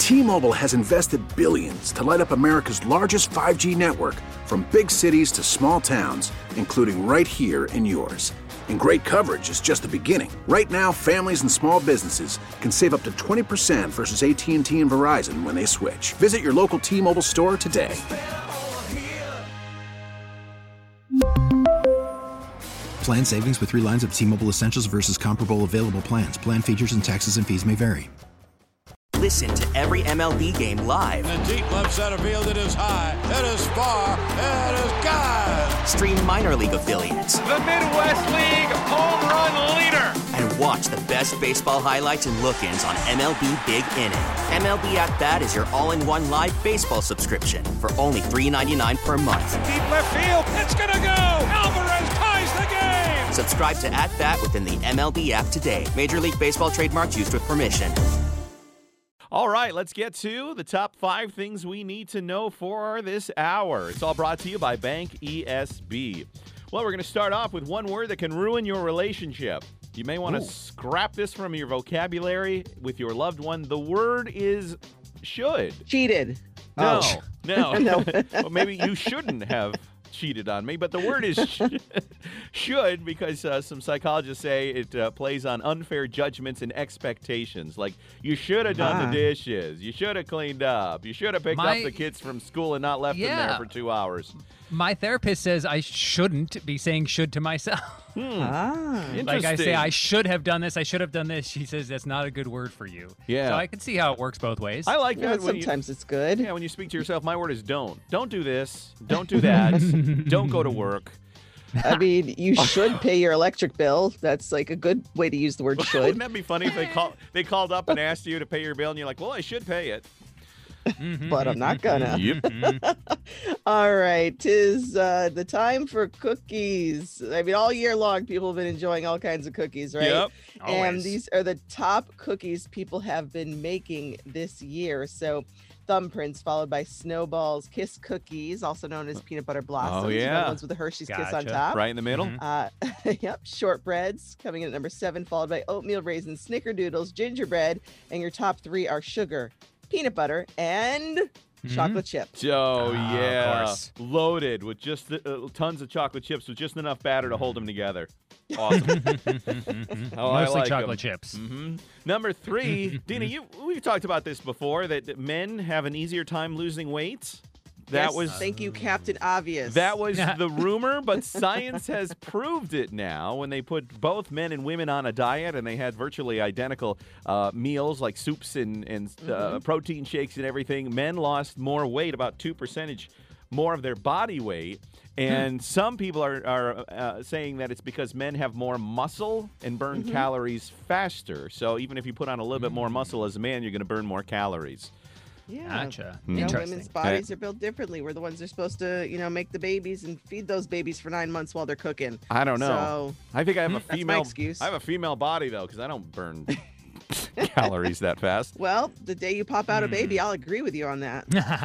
T-Mobile has invested billions to light up America's largest 5G network, from big cities to small towns, including right here in yours. And great coverage is just the beginning. Right now, families and small businesses can save up to 20% versus AT&T and Verizon when they switch. Visit your local T-Mobile store today. Plan savings with 3 lines of T-Mobile Essentials versus comparable available plans. Plan features and taxes and fees may vary. Listen to every MLB game live. In the deep left center field, it is high, it is far, it is gone. Stream minor league affiliates. The Midwest League home run leader. And watch the best baseball highlights and look-ins on MLB Big Inning. MLB At Bat is your all-in-one live baseball subscription for only $3.99 per month. Deep left field, it's gonna go. Alvarez ties the game. Subscribe to At Bat within the MLB app today. Major League Baseball trademarks used with permission. All right, let's get to the top 5 things we need to know for this hour. It's all brought to you by Bank ESB. Well, we're going to start off with one word that can ruin your relationship. You may want to scrap this from your vocabulary with your loved one. The word is should. Cheated. No. No. Well, maybe you shouldn't have cheated on me, but the word is should, because some psychologists say it plays on unfair judgments and expectations. Like, you should have done the dishes, you should have cleaned up, you should have picked up the kids from school and not left them there for 2 hours. My therapist says I shouldn't be saying should to myself. Like, I say, I should have done this, I should have done this. She says that's not a good word for you. Yeah. So I can see how it works both ways. I like that. Sometimes it's good. Yeah, when you speak to yourself, my word is don't. Don't do this. Don't do that. Don't go to work. I mean, you should pay your electric bill. That's like a good way to use the word should. Wouldn't that be funny if they called up and asked you to pay your bill and you're like, well, I should pay it. But I'm not gonna. Yep. All right, 'tis the time for cookies. I mean, all year long, people have been enjoying all kinds of cookies, right? Yep. And Always. these are the top cookies people have been making this year. So, thumbprints, followed by Snowballs, Kiss cookies, also known as peanut butter blossoms. Oh, You know, yeah. the ones with the Hershey's Kiss on Gotcha. top. Right in the middle. Yep, shortbreads coming in at number 7, followed by oatmeal raisins, snickerdoodles, gingerbread, and your top 3 are sugar, peanut butter, and chocolate chips. Oh, Of yeah. course. Loaded with just tons of chocolate chips with just enough batter to hold them together. Awesome. Oh, I Mostly like chocolate 'em. chips. Mm-hmm. Number 3, Dina, we've talked about this before, that men have an easier time losing weight. That Yes, thank you, Captain Obvious. That was the rumor, but science has proved it now when they put both men and women on a diet and they had virtually identical meals like soups and protein shakes and everything. Men lost more weight, about 2% more of their body weight. And some people are saying that it's because men have more muscle and burn calories faster. So even if you put on a little bit more muscle as a man, you're going to burn more calories. Yeah. Gotcha. You know, Interesting. women's bodies are built differently. We're the ones that are supposed to, make the babies and feed those babies for 9 months while they're cooking. I don't know. So, I think I have a that's my female. excuse. I have a female body though, because I don't burn calories that fast. well, the day you pop out a baby, I'll agree with you on that.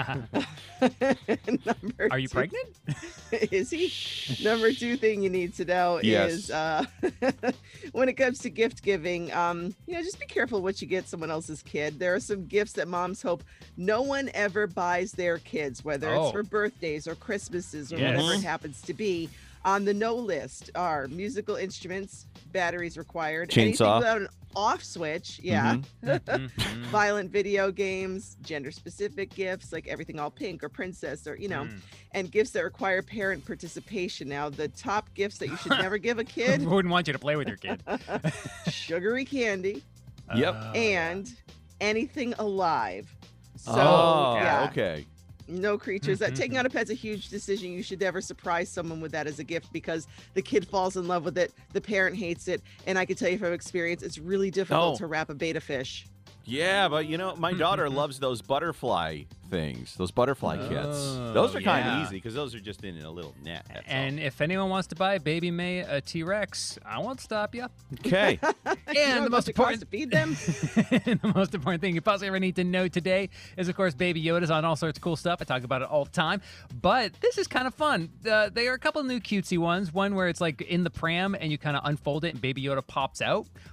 Number Are you 2 pregnant? Is he? Number 2 thing you need to know Yes. is when it comes to gift giving, just be careful what you get someone else's kid. There are some gifts that moms hope no one ever buys their kids, whether it's for birthdays or Christmases or Yes. whatever it happens to be. On the no list are musical instruments, batteries required, Chainsaw. anything without an off switch, Mm-hmm. violent video games, gender-specific gifts like everything all pink or princess or, and gifts that require parent participation. Now, the top gifts that you should never give a kid, Wouldn't want you to play with your kid. sugary candy Yep. and anything alive. So, Okay. no creatures. Taking out a pet's a huge decision. You should never surprise someone with that as a gift because the kid falls in love with it, the parent hates it, and I can tell you from experience, it's really difficult to wrap a beta fish. Yeah, but my daughter loves those butterfly things, those butterfly kits. Those are kind of easy because those are just in a little net. that's And if anyone wants to buy Baby May a T-Rex, I won't stop you. all. Okay. And the most important to feed them. the most important thing you possibly ever need to know today is, of course, Baby Yoda's on all sorts of cool stuff. I talk about it all the time. But this is kind of fun. There are a couple new cutesy ones. One where it's like in the pram and you kind of unfold it and Baby Yoda pops out.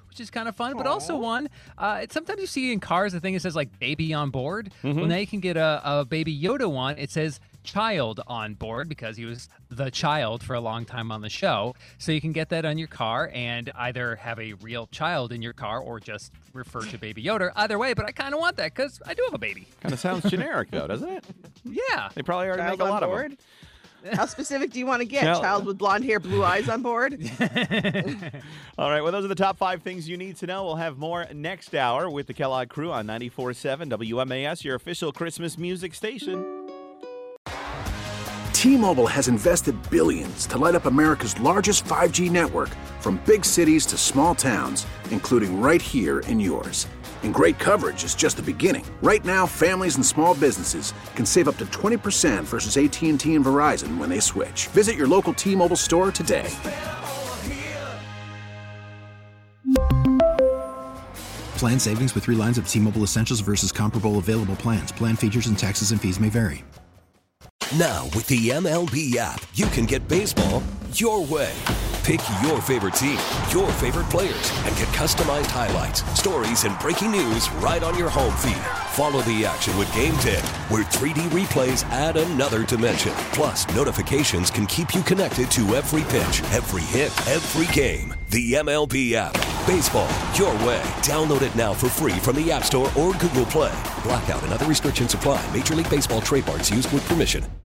which is kind of fun, but also one. Sometimes you see in cars the thing that says like baby on board. Well, now you can get a Baby Yoda one. It says child on board because he was the child for a long time on the show. So you can get that on your car and either have a real child in your car or just refer to Baby Yoda. Either way, but I kind of want that because I do have a baby. Kind of sounds generic, though, doesn't it? Yeah. They probably already Child make a lot on board? Of them. How specific do you want to get? Child with blonde hair, blue eyes on board? All right, well, those are the top 5 things you need to know. We'll have more next hour with the Kellogg Crew on 94.7 WMAS, your official Christmas music station. T-Mobile has invested billions to light up America's largest 5G network, from big cities to small towns, including right here in yours. And great coverage is just the beginning. Right now, families and small businesses can save up to 20% versus AT&T and Verizon when they switch. Visit your local T-Mobile store today. Plan savings with 3 lines of T-Mobile Essentials versus comparable available plans. Plan features and taxes and fees may vary. Now, with the MLB app, you can get baseball your way. Pick your favorite team, your favorite players, and get customized highlights, stories, and breaking news right on your home feed. Follow the action with Game 10, where 3D replays add another dimension. Plus, notifications can keep you connected to every pitch, every hit, every game. The MLB app. Baseball your way. Download it now for free from the App Store or Google Play. Blackout and other restrictions apply. Major League Baseball trademarks used with permission.